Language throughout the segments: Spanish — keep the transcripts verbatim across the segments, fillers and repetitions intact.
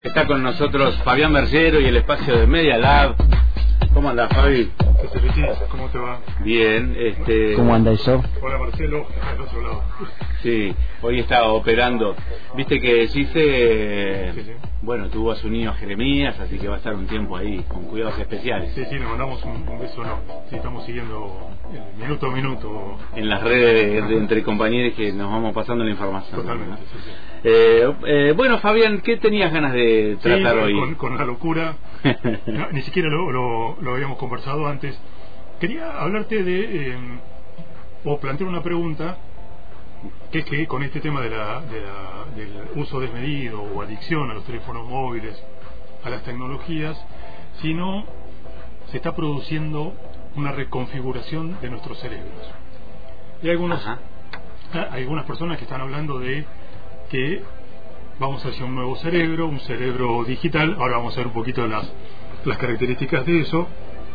Está con nosotros Fabián Bergero y el espacio de Media Lab. ¿Cómo anda, Fabi? ¿Cómo te va? Bien, este... ¿Cómo anda eso? Hola, Marcelo, al otro lado. Sí, hoy está operando. Viste que Gise, sí, sí. bueno, tuvo a su niño Jeremías, así que va a estar un tiempo ahí, con cuidados especiales. Sí, sí, nos mandamos un, un beso, no. Sí, estamos siguiendo el minuto a minuto. En las redes de, de, entre compañeros que nos vamos pasando la información. Totalmente, ¿no? sí, sí. Eh, eh, bueno, Fabián, ¿qué tenías ganas de tratar sí, hoy? Con, con la locura, no, ni siquiera lo, lo, lo habíamos conversado antes. Quería hablarte de, eh, o plantear una pregunta, que es que con este tema de la, de la, del uso desmedido o adicción a los teléfonos móviles, a las tecnologías, si no se está produciendo una reconfiguración de nuestros cerebros. Y hay algunos, hay algunas personas que están hablando de que vamos hacia un nuevo cerebro, un cerebro digital. Ahora vamos a ver un poquito las, las características de eso.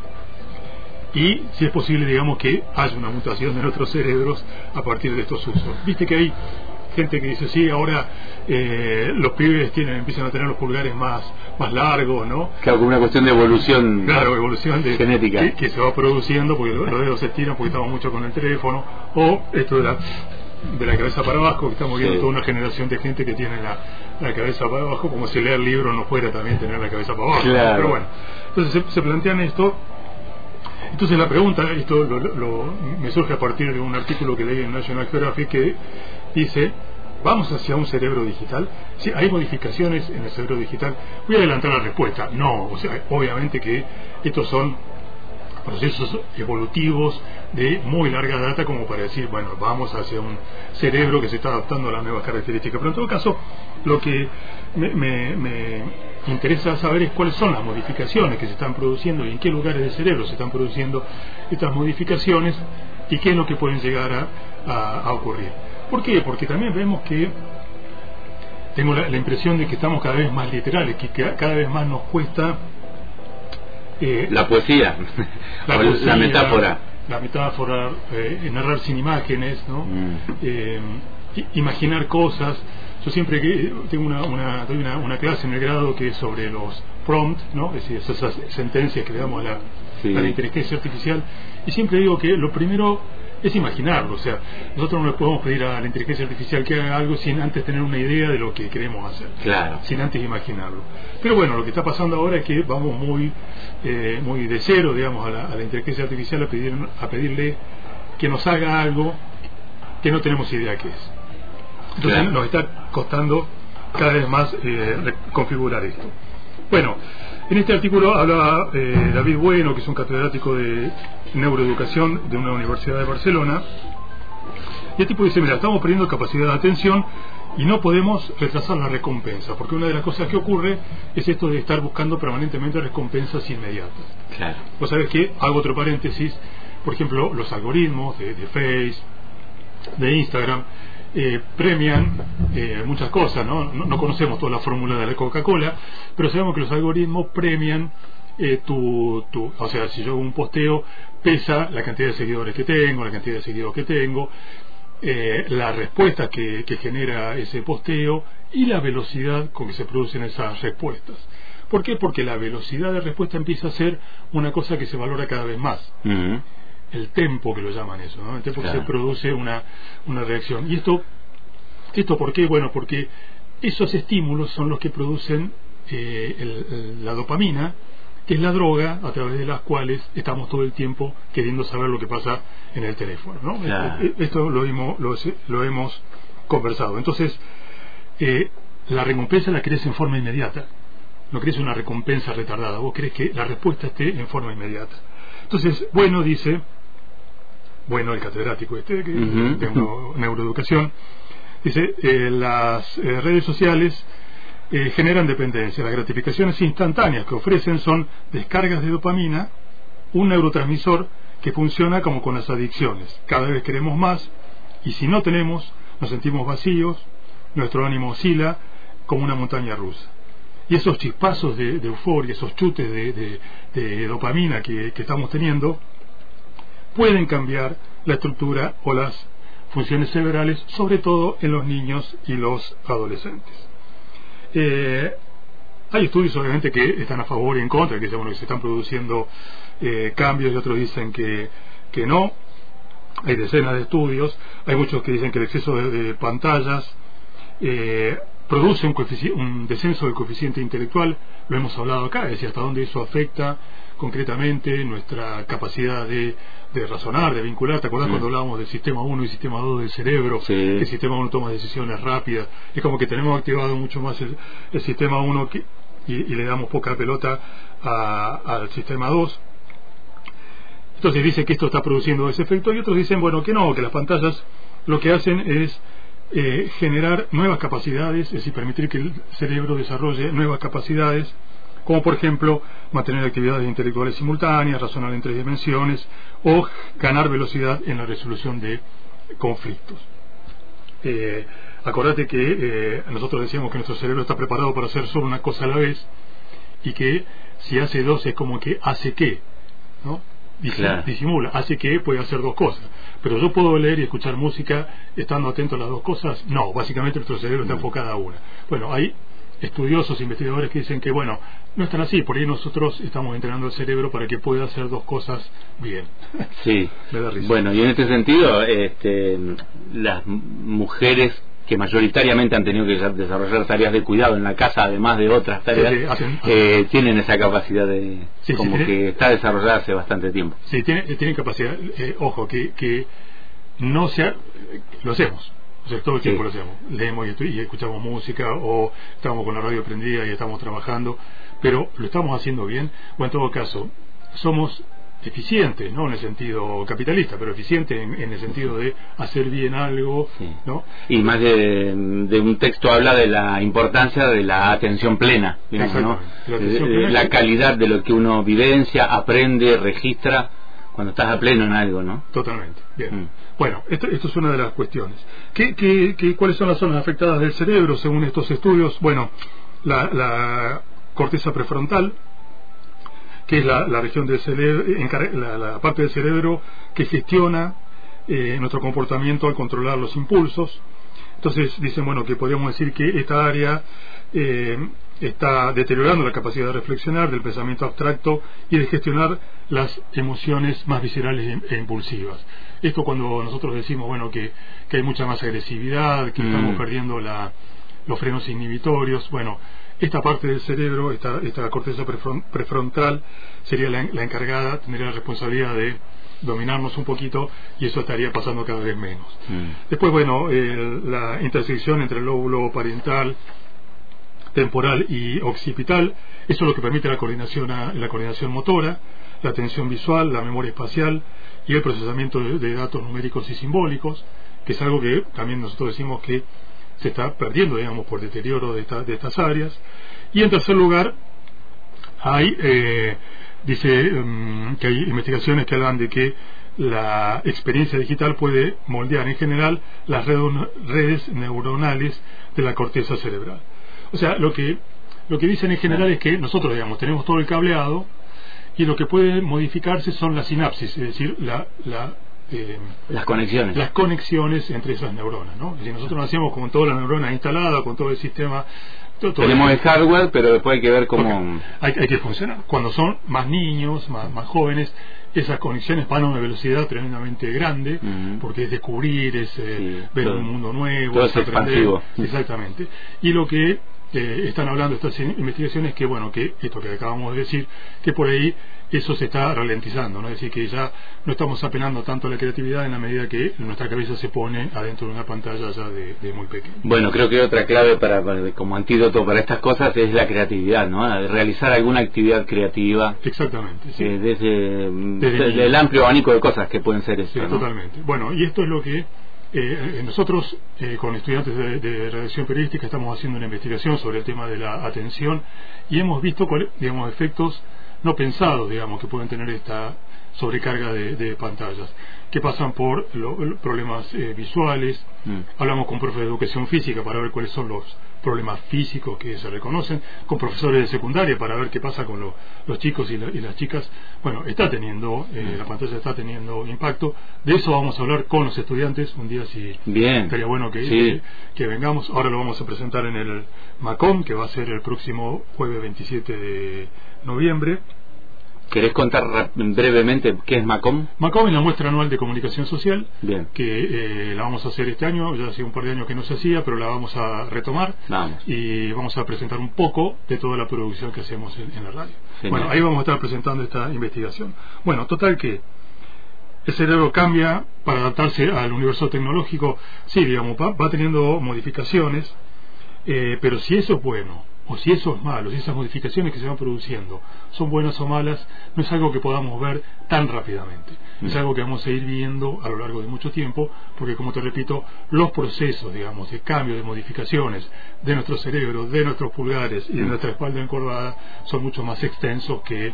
Y si es posible, digamos, que haya una mutación de nuestros cerebros a partir de estos usos. Viste que hay gente que dice, sí, ahora eh, los pibes tienen, empiezan a tener los pulgares más, más largos, ¿no? Claro, como una cuestión de evolución, claro, evolución de, genética. Que, que se va produciendo porque los dedos se estiran porque estamos mucho con el teléfono. O esto de la, de la cabeza para abajo, que estamos viendo sí. toda una generación de gente que tiene la, la cabeza para abajo, como si leer libros no fuera también tener la cabeza para abajo. Claro. Pero bueno, entonces se, se plantean esto. Entonces la pregunta, esto lo, lo, me surge a partir de un artículo que leí en National Geographic que dice, ¿vamos hacia un cerebro digital? ¿Sí, hay modificaciones en el cerebro digital? Voy a adelantar la respuesta. No, o sea, obviamente que estos son procesos evolutivos de muy larga data como para decir, bueno, vamos hacia un cerebro que se está adaptando a las nuevas características. Pero en todo caso, lo que me, me, me interesa saber es cuáles son las modificaciones que se están produciendo y en qué lugares del cerebro se están produciendo estas modificaciones y qué es lo que pueden llegar a, a, a ocurrir. ¿Por qué? Porque también vemos que tengo la, la impresión de que estamos cada vez más literales, que cada vez más nos cuesta Eh, la poesía, la, o poesía, la metáfora, la metáfora, eh, narrar sin imágenes, ¿no? Mm. Eh, imaginar cosas. Yo siempre que tengo una, una, doy una, una clase en el grado que es sobre los prompts, ¿no? Es decir, esas sentencias que le damos a la, sí. a la inteligencia artificial, y siempre digo que lo primero es imaginarlo. O sea, nosotros no le podemos pedir a la inteligencia artificial que haga algo sin antes tener una idea de lo que queremos hacer, claro. sin antes imaginarlo. Pero bueno, lo que está pasando ahora es que vamos muy eh, muy de cero, digamos, a la, a la inteligencia artificial a, pedir, a pedirle que nos haga algo que no tenemos idea qué es. Entonces claro. nos está costando cada vez más eh, configurar esto. Bueno, en este artículo hablaba eh, David Bueno, que es un catedrático de neuroeducación de una universidad de Barcelona, y el tipo dice, mira, estamos perdiendo capacidad de atención y no podemos retrasar la recompensa, porque una de las cosas que ocurre es esto de estar buscando permanentemente recompensas inmediatas. Claro. Vos sabés que, hago otro paréntesis, por ejemplo, los algoritmos de, de Face, de Instagram, Eh, premian eh, muchas cosas, ¿no? ¿no? No conocemos toda la fórmula de la Coca-Cola, pero sabemos que los algoritmos premian eh, tu, tu, o sea, si yo hago un posteo, pesa la cantidad de seguidores que tengo, la cantidad de seguidores que tengo, eh, la respuesta que, que genera ese posteo y la velocidad con que se producen esas respuestas. ¿Por qué? Porque la velocidad de respuesta empieza a ser una cosa que se valora cada vez más. Uh-huh. El tempo, que lo llaman eso, ¿no? El tempo claro. que se produce una, una reacción. ¿Y esto, esto por qué? Bueno, porque esos estímulos son los que producen eh, el, el, la dopamina, que es la droga a través de las cuales estamos todo el tiempo queriendo saber lo que pasa en el teléfono, ¿no? Claro. Esto, esto lo, hemos, lo, lo hemos conversado. Entonces, eh, la recompensa la querés en forma inmediata. No querés una recompensa retardada. Vos querés que la respuesta esté en forma inmediata. Entonces, bueno, dice... Bueno, el catedrático este, que uh-huh. de neuroeducación, dice, eh, las eh, redes sociales eh, generan dependencia. Las gratificaciones instantáneas que ofrecen son descargas de dopamina, un neurotransmisor que funciona como con las adicciones. Cada vez queremos más, y si no tenemos, nos sentimos vacíos, nuestro ánimo oscila como una montaña rusa. Y esos chispazos de, de euforia, esos chutes de, de, de dopamina que, que estamos teniendo, pueden cambiar la estructura o las funciones cerebrales, sobre todo en los niños y los adolescentes. Eh, Hay estudios obviamente que están a favor y en contra, que dicen bueno, que se están produciendo eh, cambios, y otros dicen que, que no. Hay decenas de estudios, hay muchos que dicen que el exceso de, de pantallas eh, produce un, un descenso del coeficiente intelectual. Lo hemos hablado acá, es decir, hasta dónde eso afecta concretamente nuestra capacidad de, de razonar, de vincular. ¿Te acordás mm. cuando hablábamos del sistema uno y sistema dos del cerebro? Sí. Que el sistema uno toma decisiones rápidas. Es como que tenemos activado mucho más el, el sistema uno que, y, y le damos poca pelota a, al sistema dos. Entonces dicen que esto está produciendo ese efecto, y otros dicen, bueno, que no, que las pantallas lo que hacen es eh, generar nuevas capacidades, es decir, permitir que el cerebro desarrolle nuevas capacidades, como por ejemplo mantener actividades intelectuales simultáneas, razonar en tres dimensiones, o ganar velocidad en la resolución de conflictos. Eh, acordate que eh, nosotros decíamos que nuestro cerebro está preparado para hacer solo una cosa a la vez, y que si hace dos es como que hace qué, ¿no? Claro. Disimula, hace que puede hacer dos cosas. Pero yo puedo leer y escuchar música estando atento a las dos cosas. No, básicamente nuestro cerebro está enfocado a una. Bueno, hay estudiosos, investigadores que dicen que bueno, no están así, por ahí nosotros estamos entrenando el cerebro para que pueda hacer dos cosas bien. Sí. Me da risa. Bueno, y en este sentido, este, las mujeres que mayoritariamente han tenido que desarrollar tareas de cuidado en la casa, además de otras tareas, sí, sí, hacen, eh, hacen. tienen esa capacidad de, sí, como sí, que tiene, está desarrollada hace bastante tiempo. Sí, tienen, tienen capacidad, eh, ojo, que, que no sea, lo hacemos, o sea, todo el tiempo sí. lo hacemos, leemos y, y escuchamos música, o estamos con la radio prendida y estamos trabajando, pero lo estamos haciendo bien, o en todo caso, somos eficiente, no en el sentido capitalista, pero eficiente en, en el sentido de hacer bien algo, sí. ¿no? Y más de, de un texto habla de la importancia de la atención plena, digamos, ¿no? La, de, de, la calidad de lo que uno vivencia, aprende, registra cuando estás a pleno en algo, ¿no? Totalmente, bien. Mm. Bueno, esto, esto es una de las cuestiones. ¿Qué, qué, qué, ¿Cuáles son las zonas afectadas del cerebro según estos estudios? Bueno, la, la corteza prefrontal, que es la, la región del cerebro, la, la parte del cerebro que gestiona eh, nuestro comportamiento al controlar los impulsos. Entonces dicen, bueno, que podríamos decir que esta área eh, está deteriorando la capacidad de reflexionar, del pensamiento abstracto y de gestionar las emociones más viscerales e impulsivas. Esto cuando nosotros decimos, bueno, que, que hay mucha más agresividad, que mm. estamos perdiendo la, los frenos inhibitorios, bueno, esta parte del cerebro, esta, esta corteza prefrontal, sería la, la encargada, tendría la responsabilidad de dominarnos un poquito, y eso estaría pasando cada vez menos. Mm. Después, bueno, eh, la intersección entre el lóbulo parietal, temporal y occipital, eso es lo que permite la coordinación, a, la coordinación motora, la atención visual, la memoria espacial y el procesamiento de, de datos numéricos y simbólicos, que es algo que también nosotros decimos que se está perdiendo, digamos, por deterioro de, esta, de estas áreas. Y en tercer lugar, hay, eh, dice um, que hay investigaciones que hablan de que la experiencia digital puede moldear en general las redes neuronales de la corteza cerebral. O sea, lo que, lo que dicen en general es que nosotros, digamos, tenemos todo el cableado, y lo que puede modificarse son las sinapsis, es decir, la... la Eh, las conexiones las conexiones entre esas neuronas, ¿no? Si nosotros nacemos con todas las neuronas instaladas, con todo el sistema, todo, todo tenemos el hardware, pero después hay que ver cómo hay, hay que funcionar. Cuando son más niños, más, más jóvenes, esas conexiones van a una velocidad tremendamente grande, uh-huh. porque es descubrir, es eh, sí, ver todo, un mundo nuevo, todo es expansivo. Exactamente. Y lo que eh, están hablando estas investigaciones, que bueno, que esto que acabamos de decir, que por ahí eso se está ralentizando, ¿no? Es decir, que ya no estamos apelando tanto a la creatividad en la medida que nuestra cabeza se pone adentro de una pantalla ya de, de muy pequeña. Bueno, creo que otra clave para, para como antídoto para estas cosas es la creatividad, ¿no? Realizar alguna actividad creativa. Exactamente, sí. Eh, desde, desde, desde el amplio abanico de cosas que pueden ser eso, sí, ¿no? Totalmente. Bueno, y esto es lo que eh, nosotros eh, con estudiantes de, de redacción periodística estamos haciendo una investigación sobre el tema de la atención, y hemos visto, digamos, efectos no pensados, digamos, que pueden tener esta sobrecarga de, de pantallas, que pasan por lo, lo, problemas eh, visuales. Mm. Hablamos con profes de educación física para ver cuáles son los problemas físicos que se reconocen, con profesores de secundaria para ver qué pasa con lo, los chicos y, la, y las chicas. Bueno, está teniendo, eh, mm. la pantalla está teniendo impacto. De eso vamos a hablar con los estudiantes un día, si bien, estaría bueno que, sí. que, que vengamos. Ahora lo vamos a presentar en el MACOM, que va a ser el próximo jueves veintisiete de noviembre. ¿Querés contar brevemente qué es MACOM? MACOM es la muestra anual de comunicación social. Bien. Que eh, la vamos a hacer este año. Ya hace un par de años que no se hacía, pero la vamos a retomar. Vamos. Y vamos a presentar un poco de toda la producción que hacemos en, en la radio. Genial. Bueno, ahí vamos a estar presentando esta investigación. Bueno, total que el cerebro cambia para adaptarse al universo tecnológico. Sí, digamos, va, va teniendo modificaciones, eh, pero si eso es bueno o si eso es malo, si esas modificaciones que se van produciendo son buenas o malas, no es algo que podamos ver tan rápidamente. Mm. Es algo que vamos a ir viendo a lo largo de mucho tiempo, porque, como te repito, los procesos, digamos, de cambio, de modificaciones de nuestro cerebro, de nuestros pulgares y de mm. nuestra espalda encorvada son mucho más extensos que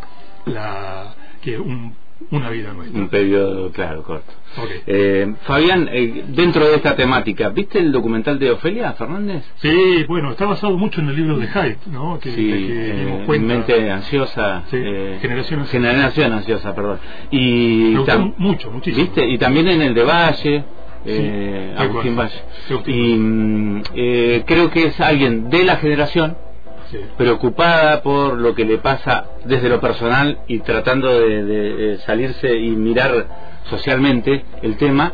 la que un una vida nuestra. Un periodo, claro, corto. Okay. Eh, Fabián, eh, dentro de esta temática, ¿viste el documental de Ofelia Fernández? Sí, bueno, está basado mucho en el libro de Haidt, ¿no? Que, sí, que eh, cuenta. Mente ansiosa. Sí, eh, generación ansiosa. Generación ansiosa, perdón. Y me gustó mucho, muchísimo. ¿Viste? Y también en el de Valle. Eh, sí, Agustín Valle. Agustín. Y eh, creo que es alguien de la generación, sí, preocupada por lo que le pasa desde lo personal y tratando de, de, de salirse y mirar socialmente el tema,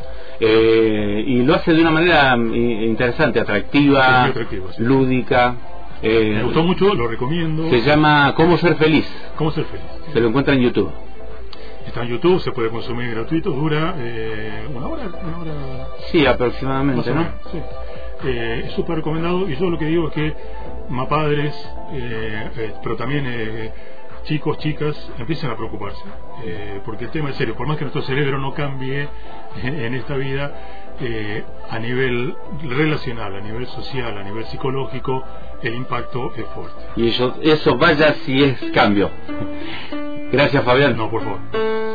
eh, y lo hace de una manera interesante, atractiva, sí, atractivo, sí, lúdica. Eh, me gustó mucho, lo recomiendo. Se llama ¿Cómo ser feliz? ¿Cómo ser feliz? Sí. Se lo encuentra en YouTube. Está en YouTube, se puede consumir gratuito, dura eh, una hora, una hora. Sí, aproximadamente, ¿no? Sí. Eh, es súper recomendado, y yo lo que digo es que más padres, eh, eh, pero también eh, chicos, chicas, empiecen a preocuparse, eh, porque el tema es serio. Por más que nuestro cerebro no cambie en, en esta vida, eh, a nivel relacional, a nivel social, a nivel psicológico, el impacto es fuerte. Y eso, eso vaya si es cambio. Gracias, Fabián. No, por favor.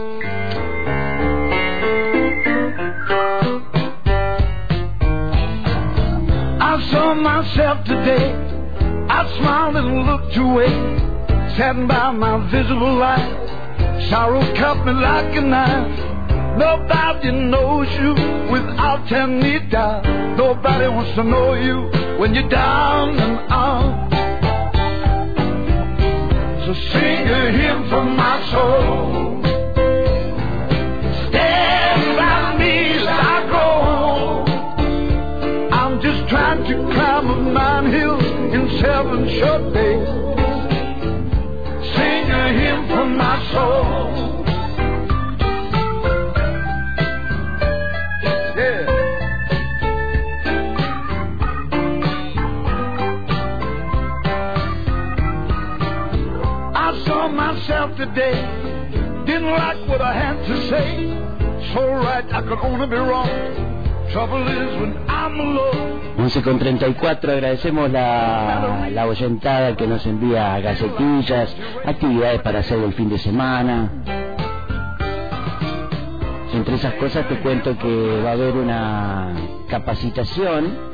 I saw myself today, I smiled and looked away, saddened by my visible light, sorrow cut me like a knife. Nobody knows you without telling me down. Nobody wants to know you when you're down and out. So sing a hymn from my soul, stand by me as I go home. I'm just trying to climb a mountain hill in seven short days. Sing a hymn from my soul. Myself today, didn't like what I had to say, so right I could only be wrong. Trouble is when I'm alone. once con treinta y cuatro, agradecemos la, la oyentada que nos envía gacetillas, actividades para hacer el fin de semana. Entre esas cosas te cuento que va a haber una capacitación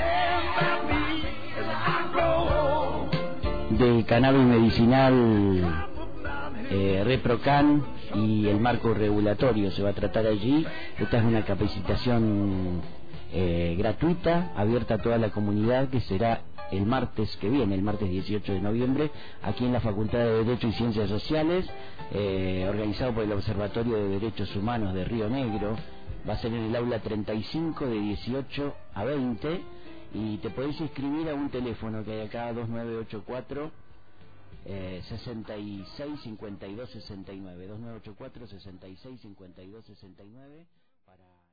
de cannabis medicinal, eh, ReproCan y el marco regulatorio. Se va a tratar allí. Esta es una capacitación eh, gratuita, abierta a toda la comunidad, que será el martes que viene, el martes dieciocho de noviembre, aquí en la Facultad de Derecho y Ciencias Sociales, eh, organizado por el Observatorio de Derechos Humanos de Río Negro. Va a ser en el aula treinta y cinco, de dieciocho a veinte. Y te podés inscribir a un teléfono que hay acá, dos nueve ocho cuatro, sesenta y seis, cincuenta y dos, sesenta y nueve, dos nueve ocho cuatro, sesenta y seis, cincuenta y dos, sesenta y nueve, para...